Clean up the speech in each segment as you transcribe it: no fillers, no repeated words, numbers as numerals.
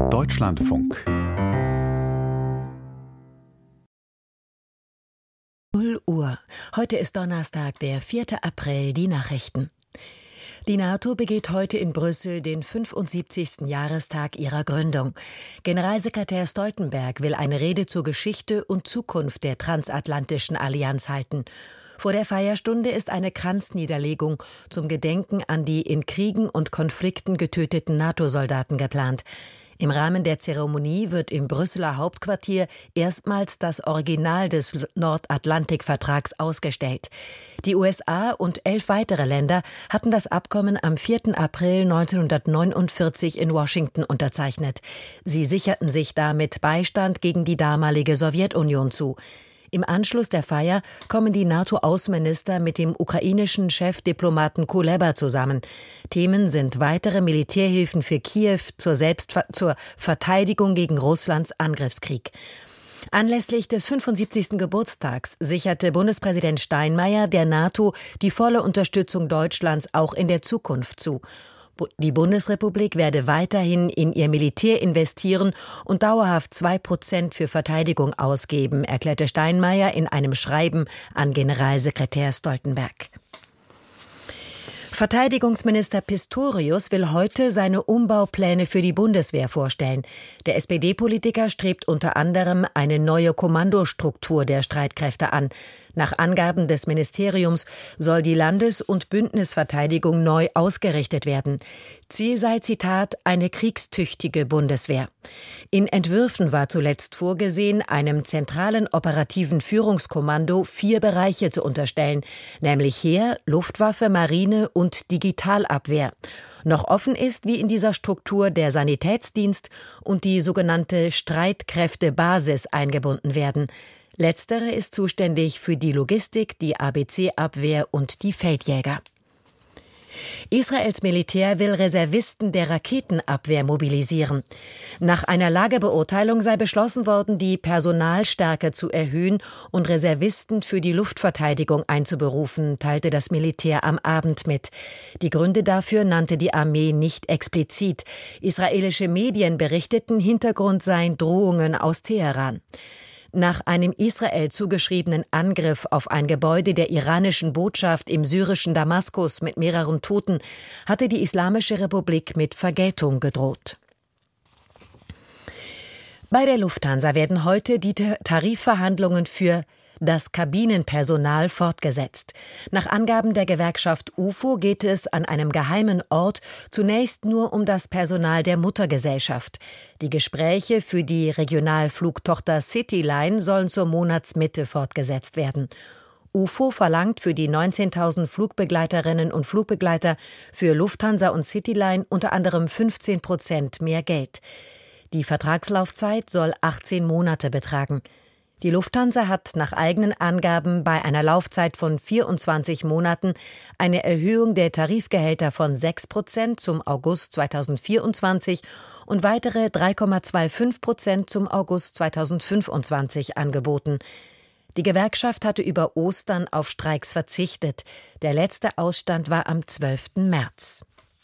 Deutschlandfunk 0 Uhr. Heute ist Donnerstag, der 4. April, die Nachrichten. Die NATO begeht heute in Brüssel den 75. Jahrestag ihrer Gründung. Generalsekretär Stoltenberg will eine Rede zur Geschichte und Zukunft der transatlantischen Allianz halten. Vor der Feierstunde ist eine Kranzniederlegung zum Gedenken an die in Kriegen und Konflikten getöteten NATO-Soldaten geplant. Im Rahmen der Zeremonie wird im Brüsseler Hauptquartier erstmals das Original des Nordatlantikvertrags ausgestellt. Die USA und 11 weitere Länder hatten das Abkommen am 4. April 1949 in Washington unterzeichnet. Sie sicherten sich damit Beistand gegen die damalige Sowjetunion zu. Im Anschluss der Feier kommen die NATO-Außenminister mit dem ukrainischen Chefdiplomaten Kuleba zusammen. Themen sind weitere Militärhilfen für Kiew zur Verteidigung gegen Russlands Angriffskrieg. Anlässlich des 75. Geburtstags sicherte Bundespräsident Steinmeier der NATO die volle Unterstützung Deutschlands auch in der Zukunft zu. Die Bundesrepublik werde weiterhin in ihr Militär investieren und dauerhaft 2% für Verteidigung ausgeben, erklärte Steinmeier in einem Schreiben an Generalsekretär Stoltenberg. Verteidigungsminister Pistorius will heute seine Umbaupläne für die Bundeswehr vorstellen. Der SPD-Politiker strebt unter anderem eine neue Kommandostruktur der Streitkräfte an. Nach Angaben des Ministeriums soll die Landes- und Bündnisverteidigung neu ausgerichtet werden. Ziel sei, Zitat, eine kriegstüchtige Bundeswehr. In Entwürfen war zuletzt vorgesehen, einem zentralen operativen Führungskommando 4 Bereiche zu unterstellen, nämlich Heer, Luftwaffe, Marine und Digitalabwehr. Noch offen ist, wie in dieser Struktur der Sanitätsdienst und die sogenannte Streitkräftebasis eingebunden werden. Letztere ist zuständig für die Logistik, die ABC-Abwehr und die Feldjäger. Israels Militär will Reservisten der Raketenabwehr mobilisieren. Nach einer Lagebeurteilung sei beschlossen worden, die Personalstärke zu erhöhen und Reservisten für die Luftverteidigung einzuberufen, teilte das Militär am Abend mit. Die Gründe dafür nannte die Armee nicht explizit. Israelische Medien berichteten, Hintergrund seien Drohungen aus Teheran. Nach einem Israel zugeschriebenen Angriff auf ein Gebäude der iranischen Botschaft im syrischen Damaskus mit mehreren Toten hatte die Islamische Republik mit Vergeltung gedroht. Bei der Lufthansa werden heute die Tarifverhandlungen für das Kabinenpersonal fortgesetzt. Nach Angaben der Gewerkschaft UFO geht es an einem geheimen Ort zunächst nur um das Personal der Muttergesellschaft. Die Gespräche für die Regionalflugtochter Cityline sollen zur Monatsmitte fortgesetzt werden. UFO verlangt für die 19.000 Flugbegleiterinnen und Flugbegleiter für Lufthansa und Cityline unter anderem 15% mehr Geld. Die Vertragslaufzeit soll 18 Monate betragen. Die Lufthansa hat nach eigenen Angaben bei einer Laufzeit von 24 Monaten eine Erhöhung der Tarifgehälter von 6% zum August 2024 und weitere 3,25% zum August 2025 angeboten. Die Gewerkschaft hatte über Ostern auf Streiks verzichtet. Der letzte Ausstand war am 12. März.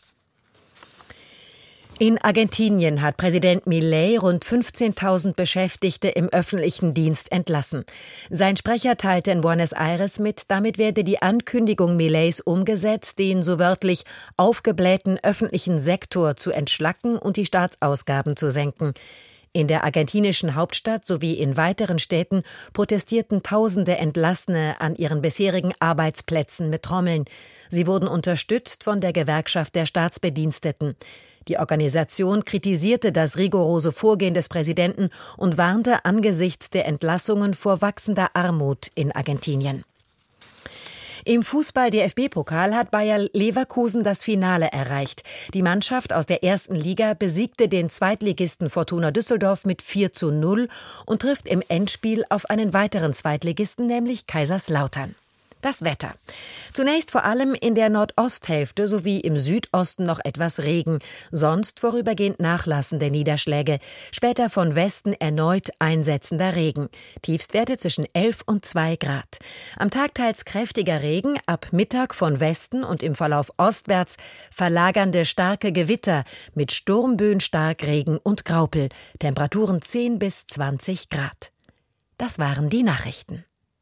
In Argentinien hat Präsident Milei rund 15.000 Beschäftigte im öffentlichen Dienst entlassen. Sein Sprecher teilte in Buenos Aires mit, damit werde die Ankündigung Mileis umgesetzt, den so wörtlich aufgeblähten öffentlichen Sektor zu entschlacken und die Staatsausgaben zu senken. In der argentinischen Hauptstadt sowie in weiteren Städten protestierten Tausende Entlassene an ihren bisherigen Arbeitsplätzen mit Trommeln. Sie wurden unterstützt von der Gewerkschaft der Staatsbediensteten. Die Organisation kritisierte das rigorose Vorgehen des Präsidenten und warnte angesichts der Entlassungen vor wachsender Armut in Argentinien. Im Fußball-DFB-Pokal hat Bayer Leverkusen das Finale erreicht. Die Mannschaft aus der 1. Liga besiegte den Zweitligisten Fortuna Düsseldorf mit 4:0 und trifft im Endspiel auf einen weiteren Zweitligisten, nämlich Kaiserslautern. Das Wetter. Zunächst vor allem in der Nordosthälfte sowie im Südosten noch etwas Regen, sonst vorübergehend nachlassende Niederschläge, später von Westen erneut einsetzender Regen. Tiefstwerte zwischen 11 und 2 Grad. Am Tag teils kräftiger Regen, ab Mittag von Westen und im Verlauf ostwärts verlagernde starke Gewitter mit Sturmböen, Starkregen und Graupel. Temperaturen 10 bis 20 Grad. Das waren die Nachrichten.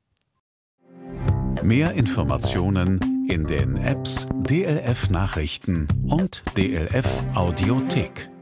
Mehr Informationen in den Apps DLF Nachrichten und DLF Audiothek.